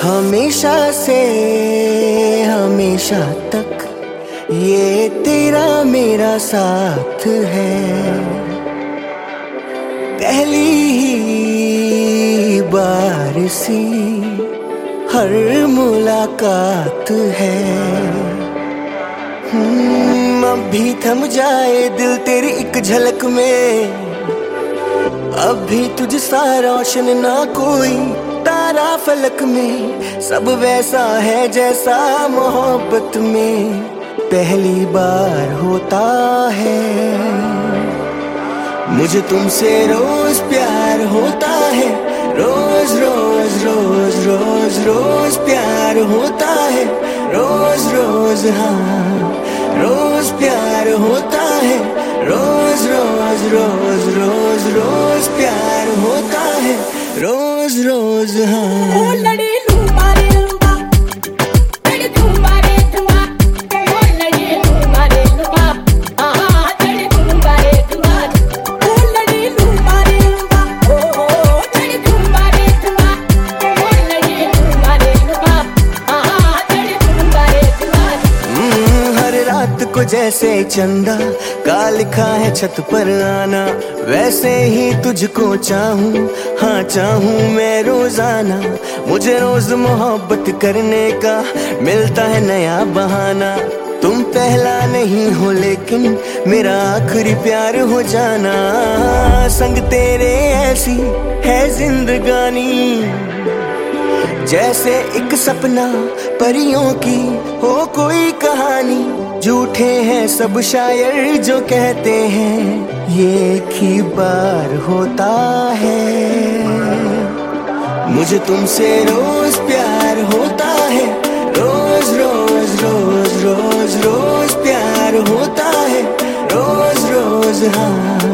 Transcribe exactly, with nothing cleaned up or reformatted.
हमेशा से हमेशा तक ये तेरा मेरा साथ है। पहली ही बार सी हर मुलाकात है। हम्म, अब भी थम जाए दिल तेरी एक झलक में, अब भी तुझ सा रोशन ना कोई तारा फलक में। सब वैसा है जैसा मोहब्बत में पहली बार होता है। मुझे तुमसे रोज प्यार होता है, रोज रोज रोज रोज रोज प्यार होता है, रोज रोज हाँ रोज प्यार होता है, रोज रोज रोज रोज रोज प्यार होता है, रोज रोज हाँ। को जैसे चंदा का लिखा है छत पर आना, वैसे ही तुझको चाहूं, हाँ चाहूं मैं रोजाना। मुझे रोज मोहब्बत करने का मिलता है नया बहाना। तुम पहला नहीं हो लेकिन मेरा आखिरी प्यार हो जाना। संग तेरे ऐसी है जिंदगानी, जैसे एक सपना परियों की हो कोई कहानी। झूठे हैं सब शायर जो कहते हैं ये एक ही बार होता है। मुझे तुमसे रोज प्यार होता है, रोज रोज रोज रोज रोज प्यार होता है, रोज रोज हाँ।